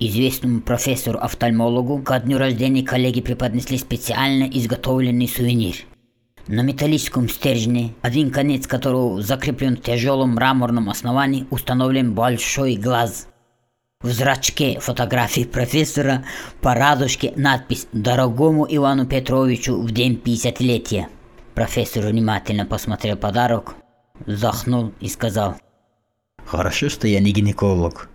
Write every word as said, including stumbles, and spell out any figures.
Известному профессору-офтальмологу ко дню рождения коллеги преподнесли специально изготовленный сувенир. На металлическом стержне, один конец которого закреплен в тяжелом мраморном основании, установлен большой глаз. В зрачке фотографии профессора по радужке надпись «Дорогому Ивану Петровичу в день пятидесятилетия». Профессор внимательно посмотрел подарок, вздохнул и сказал: «Хорошо, что я не гинеколог.